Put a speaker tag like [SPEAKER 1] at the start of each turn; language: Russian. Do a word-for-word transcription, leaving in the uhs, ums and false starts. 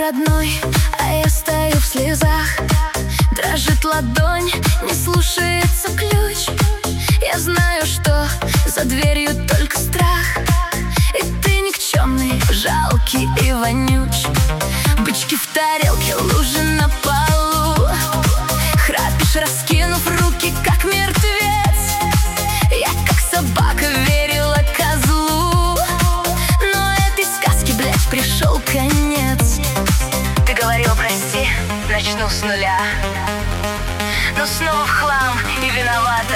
[SPEAKER 1] родной, а я стою в слезах. Дрожит ладонь, не слушается ключ. Я знаю, что за дверью только страх, и ты никчемный, жалкий и вонюч. Бычки в тарелке, лужи на полу. Храпишь, раскинув руки, как мертвец. Я, как собака, верила козлу, но этой сказке, блядь, пришел конец. Ты говорил прости, начну с нуля, но снова в хлам и виноват